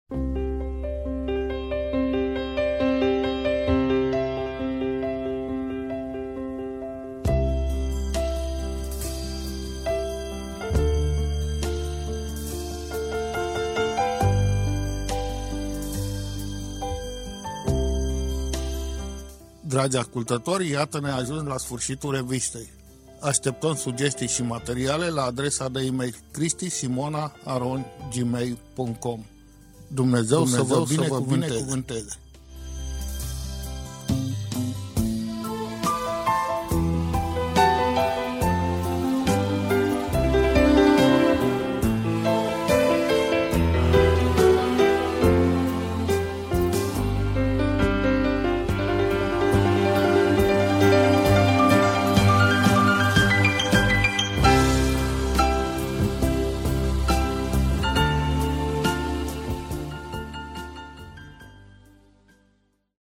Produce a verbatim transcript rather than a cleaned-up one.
Dragi ascultători, iată ne ajuns la sfârșitul revistei. Așteptăm sugestii și materiale la adresa de e-mail cristi simona arond gmail punct com. Dumnezeu, Dumnezeu să vă binecuvânteze!